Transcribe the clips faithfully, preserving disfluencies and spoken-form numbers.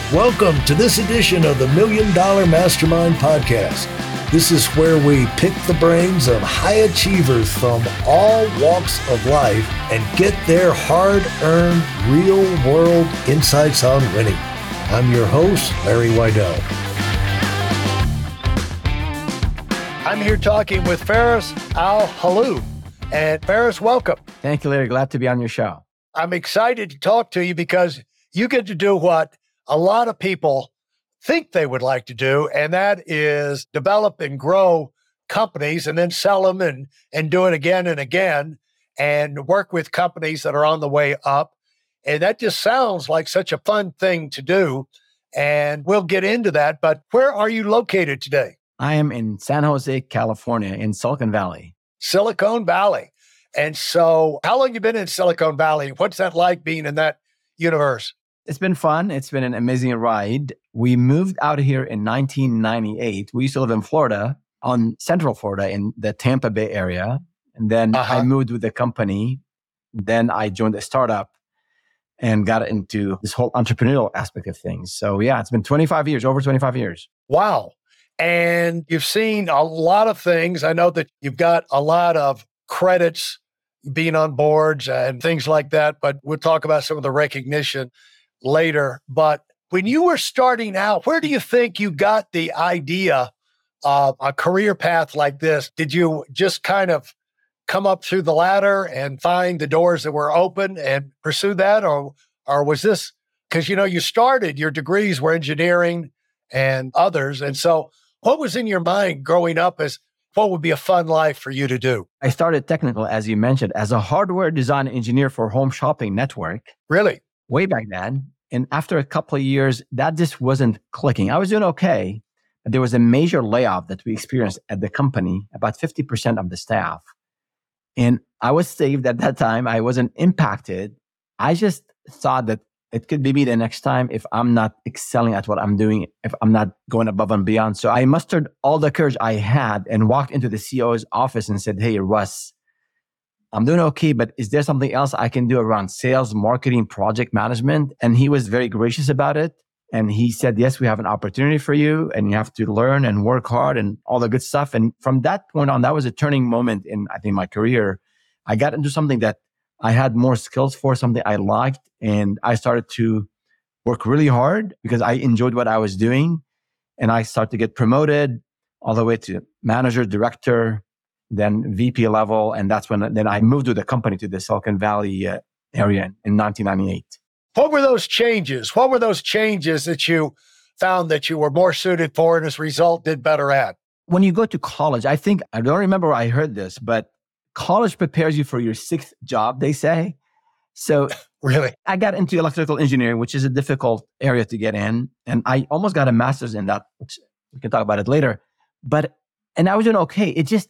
Welcome to this edition of the Million Dollar Mastermind Podcast. This is where we pick the brains of high achievers from all walks of life and get their hard-earned, real-world insights on winning. I'm your host, Larry Weidel. I'm here talking with Faris Al-Halloo. And Faris, welcome. Thank you, Larry. Glad to be on your show. I'm excited to talk to you because you get to do what a lot of people think they would like to do, and that is develop and grow companies and then sell them and, and do it again and again and work with companies that are on the way up. And that just sounds like such a fun thing to do. And we'll get into that. But where are you located today? I am in San Jose, California, in Silicon Valley. Silicon Valley. And so how long have you been in Silicon Valley? What's that like being in that universe? It's been fun. It's been an amazing ride. We moved out here in nineteen ninety-eight. We used to live in Florida, on Central Florida in the Tampa Bay area. And then uh-huh. I moved with the company. Then I joined a startup and got into this whole entrepreneurial aspect of things. So yeah, it's been twenty-five years, over twenty-five years. Wow. And you've seen a lot of things. I know that you've got a lot of credits being on boards and things like that, but we'll talk about some of the recognition later. But when you were starting out, where do you think you got the idea of a career path like this? Did you just kind of come up through the ladder and find the doors that were open and pursue that? Or, or was this, because, you know, you started, your degrees were engineering and others. And so what was in your mind growing up as what would be a fun life for you to do? I started technical, as you mentioned, as a hardware design engineer for Home Shopping Network. Really? Way back then. And after a couple of years, that just wasn't clicking. I was doing okay, but there was a major layoff that we experienced at the company, about fifty percent of the staff. And I was saved at that time. I wasn't impacted. I just thought that it could be me the next time if I'm not excelling at what I'm doing, if I'm not going above and beyond. So I mustered all the courage I had and walked into the C E O's office and said, "Hey, Russ, I'm doing okay, but is there something else I can do around sales, marketing, project management?" And he was very gracious about it. And he said, "Yes, we have an opportunity for you and you have to learn and work hard and all the good stuff." And from that point on, that was a turning moment in, I think, my career. I got into something that I had more skills for, something I liked. And I started to work really hard because I enjoyed what I was doing. And I started to get promoted all the way to manager, director, then V P level. And that's when then I moved with the company to the Silicon Valley uh, area in nineteen ninety-eight. What were those changes? What were those changes that you found that you were more suited for and as a result did better at? When you go to college, I think, I don't remember where I heard this, but college prepares you for your sixth job, they say. So really, I got into electrical engineering, which is a difficult area to get in. And I almost got a master's in that, which we can talk about it later. But, and I was doing okay. It just,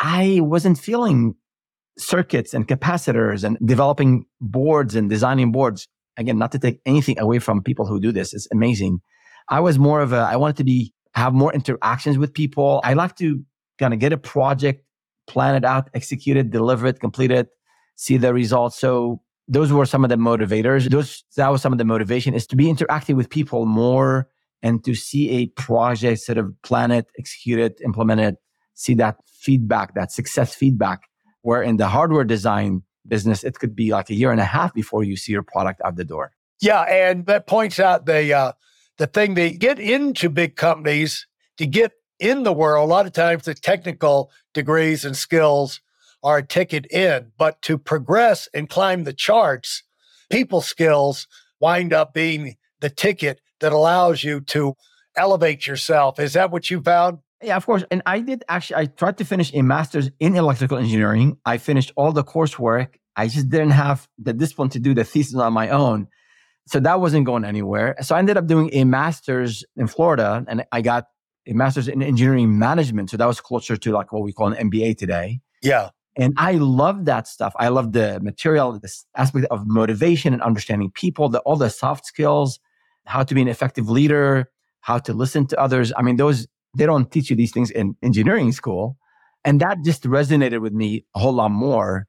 I wasn't feeling circuits and capacitors and developing boards and designing boards. Again, not to take anything away from people who do this. It's amazing. I was more of a, I wanted to be, have more interactions with people. I like to kind of get a project, plan it out, execute it, deliver it, complete it, see the results. So those were some of the motivators. Those, that was some of the motivation, is to be interacting with people more and to see a project, sort of plan it, execute it, implement it, see that feedback, that success feedback, where in the hardware design business, it could be like a year and a half before you see your product out the door. Yeah, and that points out the uh, the thing, they get into big companies, to get in the world, a lot of times the technical degrees and skills are a ticket in, but to progress and climb the charts, people skills wind up being the ticket that allows you to elevate yourself. Is that what you found? Yeah, of course. And I did actually, I tried to finish a master's in electrical engineering. I finished all the coursework. I just didn't have the discipline to do the thesis on my own. So that wasn't going anywhere. So I ended up doing a master's in Florida, and I got a master's in engineering management. So that was closer to like what we call an M B A today. Yeah. And I love that stuff. I love the material, this aspect of motivation and understanding people, the, all the soft skills, how to be an effective leader, how to listen to others. I mean, those, they don't teach you these things in engineering school. And that just resonated with me a whole lot more.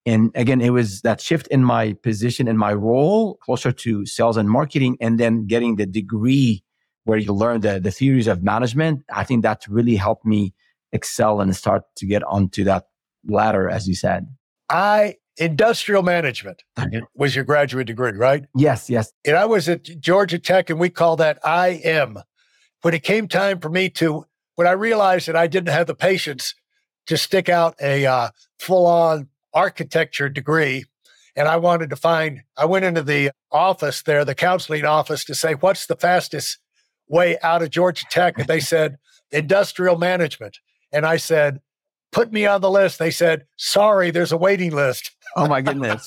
And again, it was that shift in my position, in my role, closer to sales and marketing, and then getting the degree where you learn the, the theories of management. I think that really helped me excel and start to get onto that ladder, as you said. I, industrial management Okay. was your graduate degree, right? Yes, yes. And I was at Georgia Tech, and we call that I M. When it came time for me to, when I realized that I didn't have the patience to stick out a uh, full-on architecture degree, and I wanted to find, I went into the office there, the counseling office, to say, what's the fastest way out of Georgia Tech? And they said, industrial management. And I said, put me on the list. They said, sorry, there's a waiting list. Oh my goodness.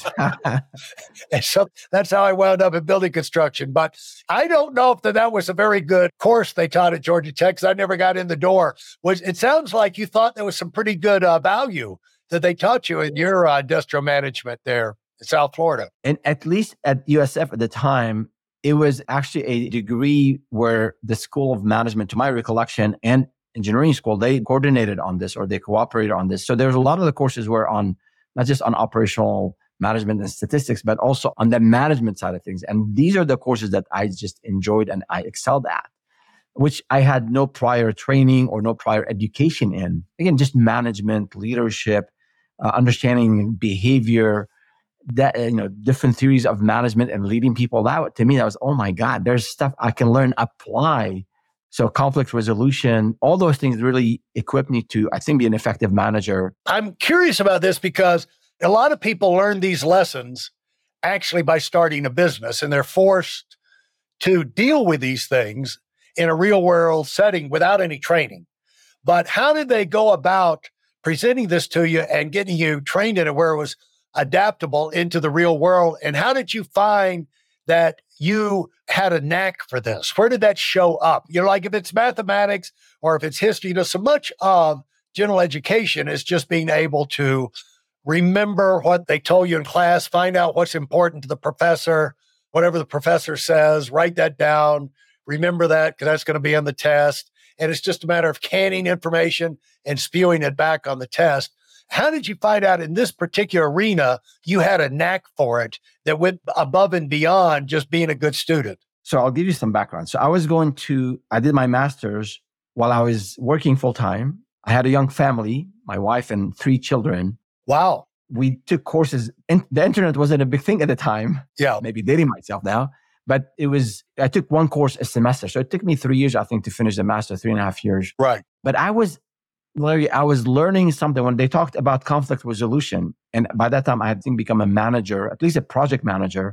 And so that's how I wound up in building construction. But I don't know if that, that was a very good course they taught at Georgia Tech, because I never got in the door. Which it sounds like you thought there was some pretty good uh, value that they taught you in your uh, industrial management there in South Florida. And at least at U S F at the time, it was actually a degree where the School of Management, to my recollection, and engineering school, they coordinated on this, or they cooperated on this. So there's a lot of the courses were on, not just on operational management and statistics, but also on the management side of things. And these are the courses that I just enjoyed and I excelled at, which I had no prior training or no prior education in. Again, just management, leadership, uh, understanding behavior, that, you know, different theories of management and leading people. That, to me, that was, oh my God, there's stuff I can learn, apply. So conflict resolution, all those things really equipped me to, I think, be an effective manager. I'm curious about this because a lot of people learn these lessons actually by starting a business, and they're forced to deal with these things in a real world setting without any training. But how did they go about presenting this to you and getting you trained in it where it was adaptable into the real world? And how did you find that you had a knack for this? Where did that show up? You know, like if it's mathematics or if it's history, you know, so much of general education is just being able to remember what they told you in class, find out what's important to the professor, whatever the professor says, write that down, remember that because that's going to be on the test. And it's just a matter of canning information and spewing it back on the test. How did you find out in this particular arena you had a knack for it that went above and beyond just being a good student? So I'll give you some background. So I was going to, I did my master's while I was working full time. I had a young family, my wife and three children. Wow. We took courses, and the internet wasn't a big thing at the time. Yeah. Maybe dating myself now, but it was, I took one course a semester. So it took me three years, I think, to finish the master, three and a half years. Right. But I was Larry, I was learning something when they talked about conflict resolution. And by that time, I had, I think, become a manager, at least a project manager.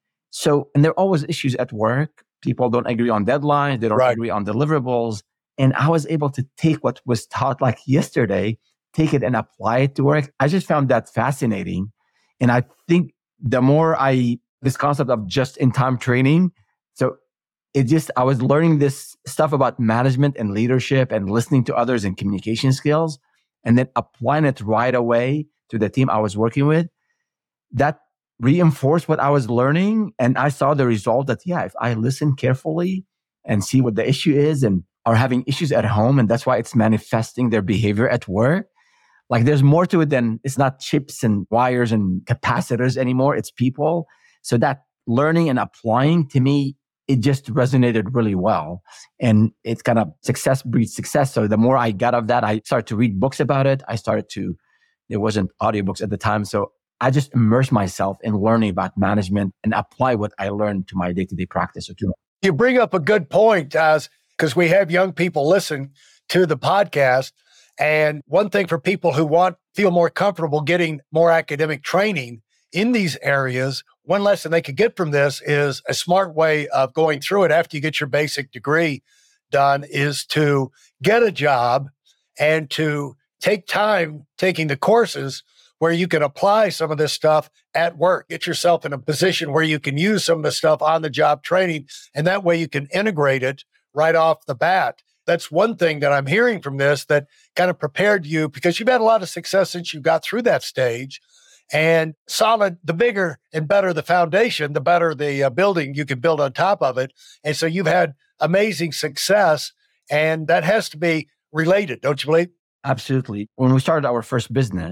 So, and there are always issues at work. People don't agree on deadlines. They don't Right. agree on deliverables. And I was able to take what was taught like yesterday, take it and apply it to work. I just found that fascinating. And I think the more I, this concept of just-in-time training, so it just, I was learning this stuff about management and leadership and listening to others and communication skills, and then applying it right away to the team I was working with. That reinforced what I was learning. And I saw the result that, yeah, if I listen carefully and see what the issue is and are having issues at home, and that's why it's manifesting their behavior at work. Like there's more to it than, it's not chips and wires and capacitors anymore. It's people. So that learning and applying, to me, it just resonated really well. And it's kind of success breeds success. So the more I got of that, I started to read books about it. I started to, there wasn't audiobooks at the time. So I just immersed myself in learning about management and apply what I learned to my day-to-day practice. You bring up a good point, as because we have young people listen to the podcast. And one thing for people who want, feel more comfortable getting more academic training in these areas, one lesson they could get from this is a smart way of going through it after you get your basic degree done is to get a job and to take time taking the courses where you can apply some of this stuff at work. Get yourself in a position where you can use some of the stuff on the job training, and that way you can integrate it right off the bat. That's one thing that I'm hearing from this that kind of prepared you, because you've had a lot of success since you got through that stage. And solid, the bigger and better the foundation, the better the uh, building you can build on top of it. And so you've had amazing success, and that has to be related, don't you believe? Absolutely. When we started our first business,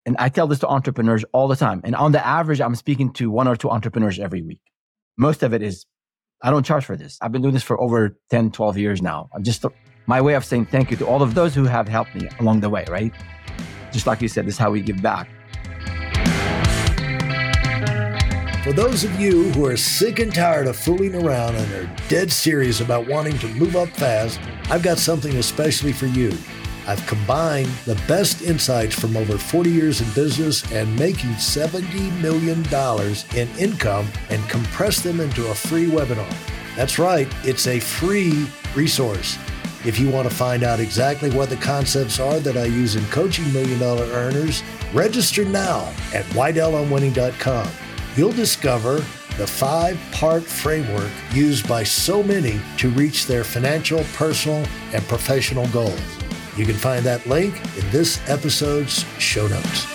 And I tell this to entrepreneurs all the time. And on the average, I'm speaking to one or two entrepreneurs every week. Most of it is, I don't charge for this. I've been doing this for over ten, twelve years now. I'm just my way of saying thank you to all of those who have helped me along the way, right? Just like you said, this is how we give back. For those of you who are sick and tired of fooling around and are dead serious about wanting to move up fast, I've got something especially for you. I've combined the best insights from over forty years in business and making seventy million dollars in income and compressed them into a free webinar. That's right, it's a free resource. If you want to find out exactly what the concepts are that I use in coaching million dollar earners, register now at Weidel on winning dot com. You'll discover the five-part framework used by so many to reach their financial, personal, and professional goals. You can find that link in this episode's show notes.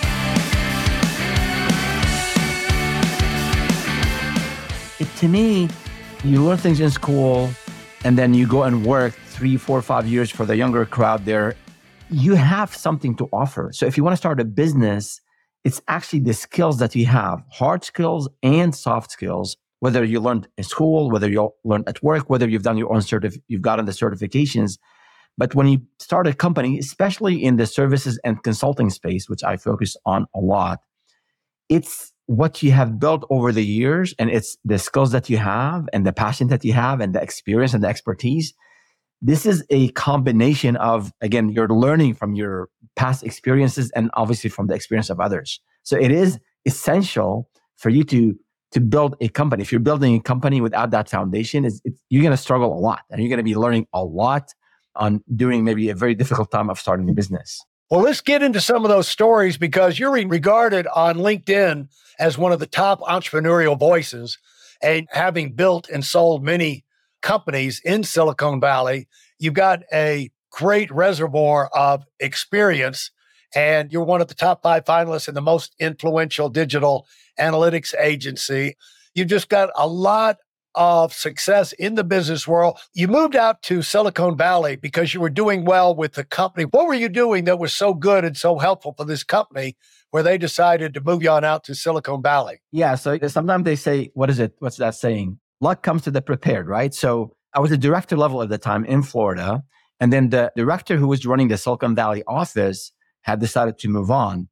It, to me, you learn things in school and then you go and work three, four, five years for the younger crowd there. You have something to offer. So if you want to start a business, it's actually the skills that you have, hard skills and soft skills, whether you learned in school, whether you learned at work, whether you've done your own certif- you've gotten the certifications. But when you start a company, especially in the services and consulting space, which I focus on a lot, it's what you have built over the years, and it's the skills that you have and the passion that you have and the experience and the expertise. This is a combination of, again, you're learning from your past experiences and obviously from the experience of others. So it is essential for you to, to build a company. If you're building a company without that foundation, it's, it's, you're going to struggle a lot and you're going to be learning a lot on during maybe a very difficult time of starting a business. Well, let's get into some of those stories because you're regarded on LinkedIn as one of the top entrepreneurial voices, and having built and sold many companies in Silicon Valley, you've got a great reservoir of experience, and you're one of the top five finalists in the most influential digital analytics agency. You've just got a lot of success in the business world. You moved out to Silicon Valley because you were doing well with the company. What were you doing that was so good and so helpful for this company where they decided to move you on out to Silicon Valley? Yeah. So sometimes they say, what is it? What's that saying? Luck comes to the prepared, right? So I was a director level at the time in Florida. And then the director who was running the Silicon Valley office had decided to move on.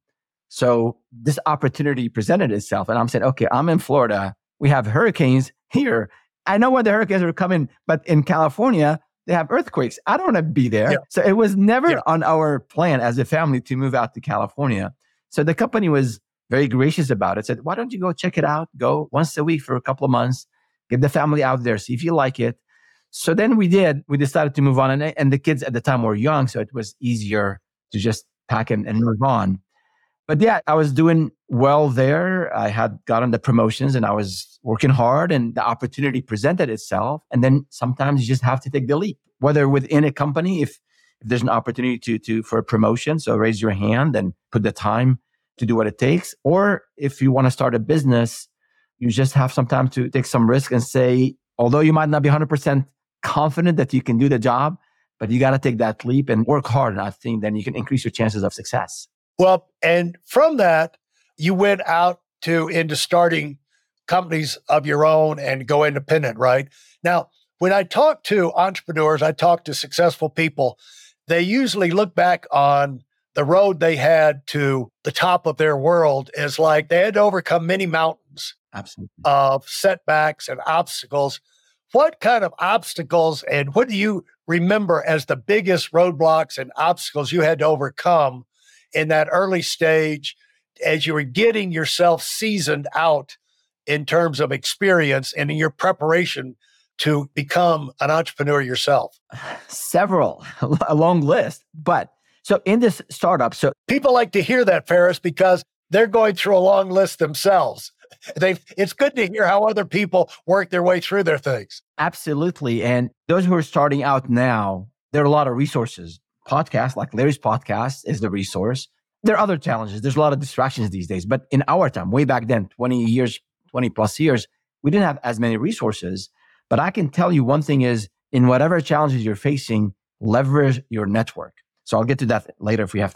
So this opportunity presented itself. And I'm saying, okay, I'm in Florida. We have hurricanes here. I know when the hurricanes are coming, but in California, they have earthquakes. I don't want to be there. Yeah. So it was never yeah. on our plan as a family to move out to California. So the company was very gracious about it. Said, why don't you go check it out? Go once a week for a couple of months, get the family out there, see if you like it. So then we did. We decided to move on. And, and the kids at the time were young, so it was easier to just pack and, and move on. But yeah, I was doing well there. I had gotten the promotions and I was working hard and the opportunity presented itself. And then sometimes you just have to take the leap, whether within a company, if, if there's an opportunity to, to for a promotion, so raise your hand and put the time to do what it takes. Or if you want to start a business, you just have some time to take some risk and say, although you might not be one hundred percent confident that you can do the job, but you got to take that leap and work hard. And I think then you can increase your chances of success. Well, and from that, you went out to into starting companies of your own and go independent, right? Now, when I talk to entrepreneurs, I talk to successful people, they usually look back on the road they had to the top of their world as like they had to overcome many mountains Absolutely. of setbacks and obstacles. What kind of obstacles and what do you remember as the biggest roadblocks and obstacles you had to overcome in that early stage as you were getting yourself seasoned out in terms of experience and in your preparation to become an entrepreneur yourself? Several, a long list. But so in this startup, so people like to hear that, Faris, because they're going through a long list themselves. They, it's good to hear how other people work their way through their things. Absolutely. And those who are starting out now, there are a lot of resources. Podcasts like Larry's podcast is the resource. There are other challenges. There's a lot of distractions these days. But in our time, way back then, twenty years, twenty plus years, we didn't have as many resources. But I can tell you one thing is, in whatever challenges you're facing, leverage your network. So I'll get to that later if we have time.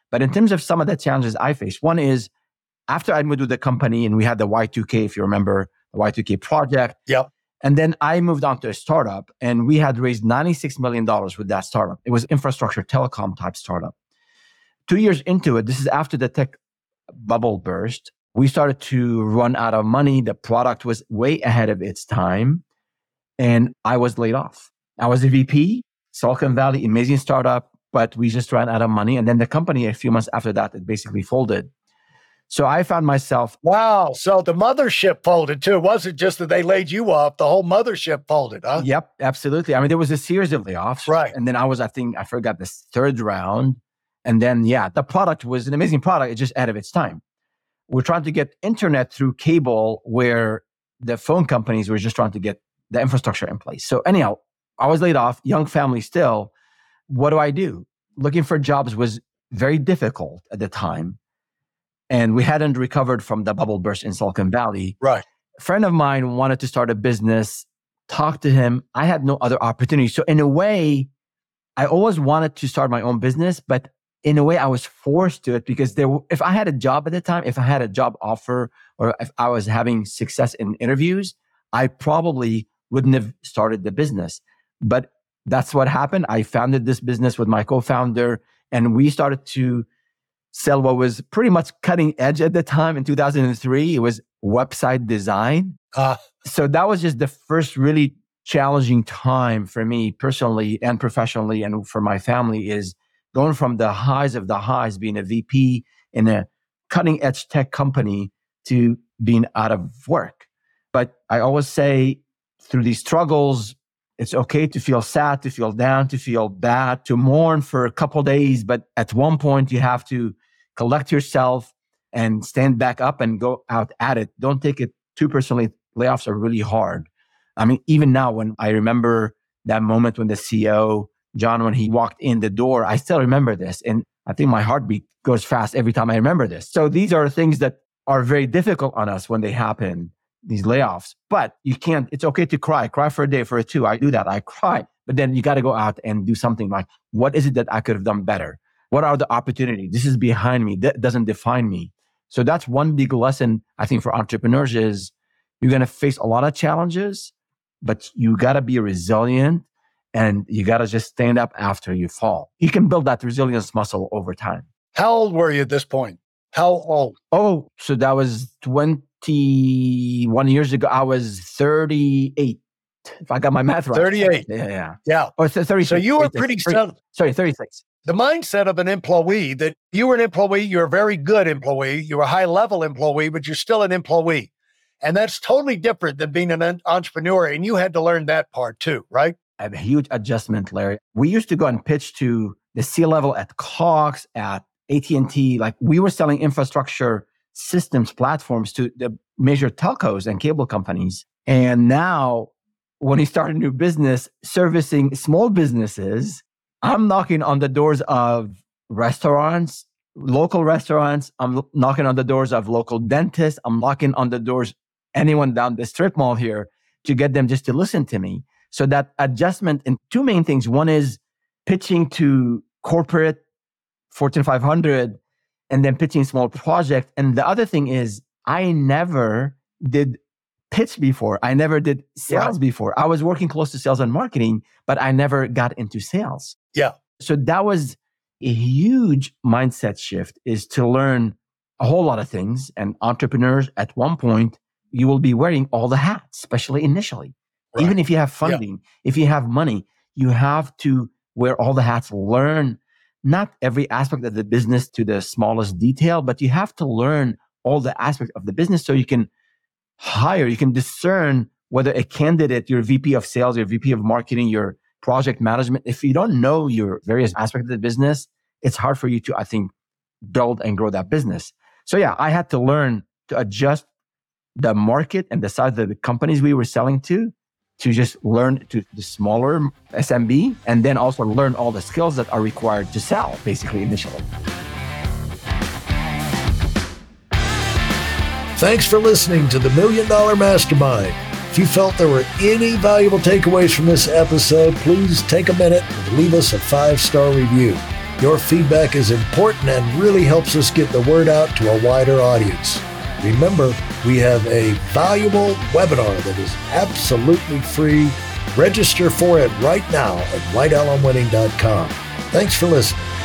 But in terms of some of the challenges I faced, one is after I moved to the company and we had the Y two K, if you remember, the Y two K project. Yep. And then I moved on to a startup and we had raised ninety-six million dollars with that startup. It was infrastructure telecom type startup. Two years into it, this is after the tech bubble burst, we started to run out of money. The product was way ahead of its time. And I was laid off. I was a V P, Silicon Valley, amazing startup, but we just ran out of money. And then the company, a few months after that, it basically folded. So I found myself... Wow. So the mothership folded too. It wasn't just that they laid you off. The whole mothership folded, huh? Yep, absolutely. I mean, there was a series of layoffs. Right. And then I was, I think, I forgot the third round. And then, yeah, the product was an amazing product. It's just ahead of its time. We're trying to get internet through cable where the phone companies were just trying to get the infrastructure in place. So anyhow, I was laid off, young family still. What do I do? Looking for jobs was very difficult at the time. And we hadn't recovered from the bubble burst in Silicon Valley. Right. A friend of mine wanted to start a business, talked to him. I had no other opportunity. So in a way, I always wanted to start my own business, but in a way I was forced to it because there, if I had a job at the time, if I had a job offer, or if I was having success in interviews, I probably wouldn't have started the business. But that's what happened. I founded this business with my co-founder and we started to sell what was pretty much cutting edge at the time in two thousand three. It was website design. Uh. So that was just the first really challenging time for me personally and professionally and for my family, is going from the highs of the highs, being a V P in a cutting edge tech company, to being out of work. But I always say through these struggles, it's okay to feel sad, to feel down, to feel bad, to mourn for a couple of days. But at one point, you have to collect yourself and stand back up and go out at it. Don't take it too personally. Layoffs are really hard. I mean, even now, when I remember that moment when the C E O, John, when he walked in the door, I still remember this. And I think my heartbeat goes fast every time I remember this. So these are things that are very difficult on us when they happen, these layoffs. But you can't, it's okay to cry. Cry for a day, for a two. I do that. I cry. But then you got to go out and do something like, what is it that I could have done better? What are the opportunities? This is behind me. That doesn't define me. So that's one big lesson, I think, for entrepreneurs is you're going to face a lot of challenges, but you got to be resilient and you got to just stand up after you fall. You can build that resilience muscle over time. How old were you at this point? How old? Oh, so that was twenty-one years ago. I was thirty-eight. If I got my math right. thirty-eight. Yeah, yeah. Yeah. Or thirty-six. So you were pretty settled. Sorry, thirty-six. The mindset of an employee, that you were an employee, you're a very good employee, you're a high level employee, but you're still an employee. And that's totally different than being an entrepreneur. And you had to learn that part too, right? A huge adjustment, Larry. We used to go and pitch to the C-level at Cox, at A T and T. Like we were selling infrastructure systems platforms to the major telcos and cable companies. And now when you start a new business servicing small businesses, I'm knocking on the doors of restaurants, local restaurants. I'm knocking on the doors of local dentists. I'm knocking on the doors, anyone down the strip mall here, to get them just to listen to me. So that adjustment in two main things. One is pitching to corporate Fortune five hundred and then pitching small projects. And the other thing is I never did pitch before. I never did sales right. before. I was working close to sales and marketing, but I never got into sales. Yeah. So that was a huge mindset shift, is to learn a whole lot of things. And entrepreneurs, at one point, you will be wearing all the hats, especially initially. Right. Even if you have funding, yeah. if you have money, you have to wear all the hats, learn not every aspect of the business to the smallest detail, but you have to learn all the aspects of the business so you can hire, you can discern whether a candidate, your V P of sales, your V P of marketing, your project management, if you don't know your various aspects of the business, it's hard for you to, I think, build and grow that business. So yeah, I had to learn to adjust the market and the size of the companies we were selling to, to just learn to the smaller S M B, and then also learn all the skills that are required to sell, basically, initially. Thanks for listening to the Million Dollar Mastermind. If you felt there were any valuable takeaways from this episode, please take a minute and leave us a five-star review. Your feedback is important and really helps us get the word out to a wider audience. Remember, we have a valuable webinar that is absolutely free. Register for it right now at white alum winning dot com. Thanks for listening.